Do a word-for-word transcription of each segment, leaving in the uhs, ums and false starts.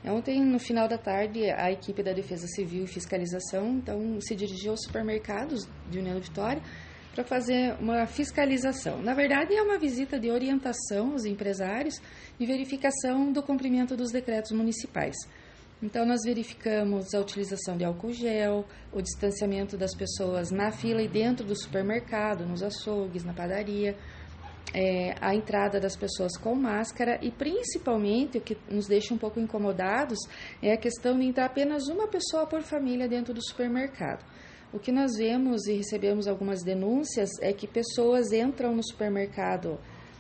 Ontem, no final da tarde, a equipe da Defesa Civil e Fiscalização então, se dirigiu aos supermercados de União da Vitória para fazer uma fiscalização. Na verdade, é uma visita de orientação aos empresários e verificação do cumprimento dos decretos municipais. Então, nós verificamos a utilização de álcool gel, o distanciamento das pessoas na fila e dentro do supermercado, nos açougues, na padaria, É, a entrada das pessoas com máscara e, principalmente, o que nos deixa um pouco incomodados é a questão de entrar apenas uma pessoa por família dentro do supermercado. O que nós vemos e recebemos algumas denúncias é que pessoas entram no supermercado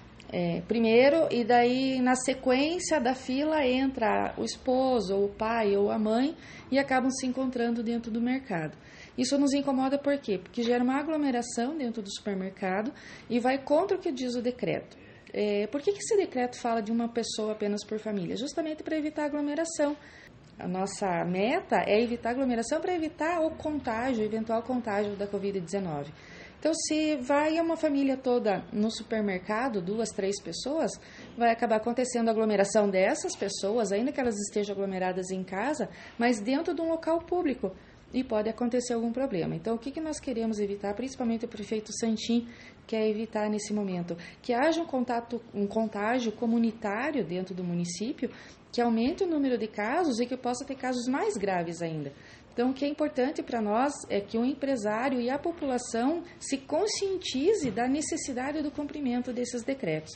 é, primeiro e daí, na sequência da fila, entra o esposo, ou o pai, ou a mãe e acabam se encontrando dentro do mercado. Isso nos incomoda por quê? Porque gera uma aglomeração dentro do supermercado e vai contra o que diz o decreto. É, por que, que esse decreto fala de uma pessoa apenas por família? Justamente para evitar aglomeração. A nossa meta é evitar aglomeração para evitar o contágio, o eventual contágio da covid dezenove. Então, se vai uma família toda no supermercado, duas, três pessoas, vai acabar acontecendo a aglomeração dessas pessoas, ainda que elas estejam aglomeradas em casa, mas dentro de um local público. E pode acontecer algum problema. Então, o que, que nós queremos evitar, principalmente o prefeito Santin quer evitar nesse momento? Que haja um, contato, um contágio comunitário dentro do município, que aumente o número de casos e que possa ter casos mais graves ainda. Então, o que é importante para nós é que o empresário e a população se conscientize da necessidade do cumprimento desses decretos.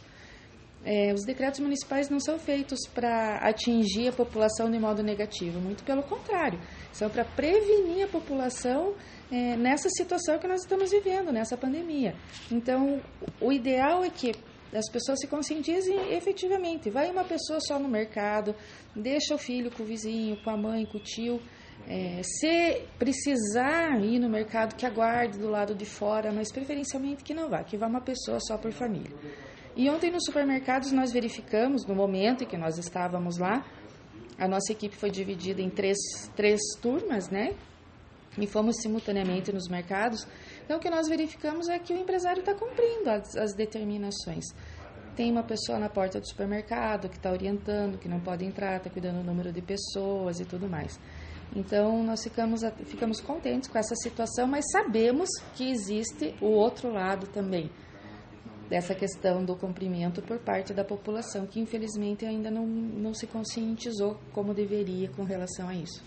É, os decretos municipais não são feitos para atingir a população de modo negativo, muito pelo contrário, são para prevenir a população é, nessa situação que nós estamos vivendo, nessa pandemia. Então, o ideal é que as pessoas se conscientizem efetivamente. Vai uma pessoa só no mercado, deixa o filho com o vizinho, com a mãe, com o tio. É, se precisar ir no mercado, que aguarde do lado de fora, mas preferencialmente que não vá, que vá uma pessoa só por família. E ontem nos supermercados nós verificamos, no momento em que nós estávamos lá, a nossa equipe foi dividida em três, três turmas, né? E fomos simultaneamente nos mercados. Então, o que nós verificamos é que o empresário está cumprindo as, as determinações. Tem uma pessoa na porta do supermercado que está orientando, que não pode entrar, está cuidando do número de pessoas e tudo mais. Então, nós ficamos, ficamos contentes com essa situação, mas sabemos que existe o outro lado também, dessa questão do cumprimento por parte da população, que infelizmente ainda não, não se conscientizou como deveria com relação a isso.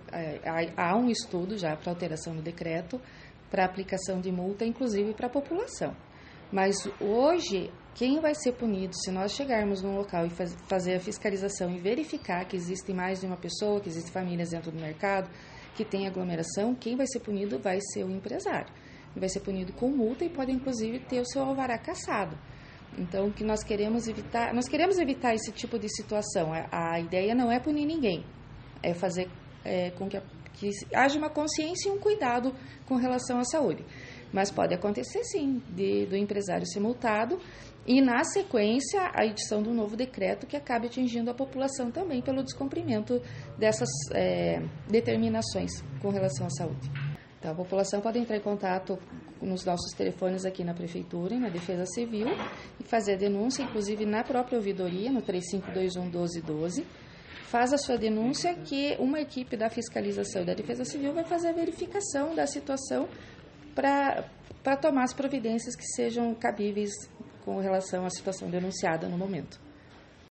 Há um estudo já para alteração do decreto, para aplicação de multa, inclusive para a população. Mas hoje, quem vai ser punido se nós chegarmos num local e faz, fazer a fiscalização e verificar que existe mais de uma pessoa, que existem famílias dentro do mercado, que tem aglomeração, quem vai ser punido vai ser o empresário. Vai ser punido com multa e pode, inclusive, ter o seu alvará cassado. Então, o que nós queremos evitar, nós queremos evitar esse tipo de situação. A, a ideia não é punir ninguém, é fazer é, com que, a, que haja uma consciência e um cuidado com relação à saúde. Mas pode acontecer, sim, de, do empresário ser multado e, na sequência, a edição de um novo decreto que acabe atingindo a população também pelo descumprimento dessas é, determinações com relação à saúde. Então, a população pode entrar em contato nos nossos telefones aqui na Prefeitura e na Defesa Civil e fazer a denúncia, inclusive na própria ouvidoria, no três cinco dois um, um doze doze. Faz a sua denúncia que uma equipe da fiscalização e da Defesa Civil vai fazer a verificação da situação para tomar as providências que sejam cabíveis com relação à situação denunciada no momento.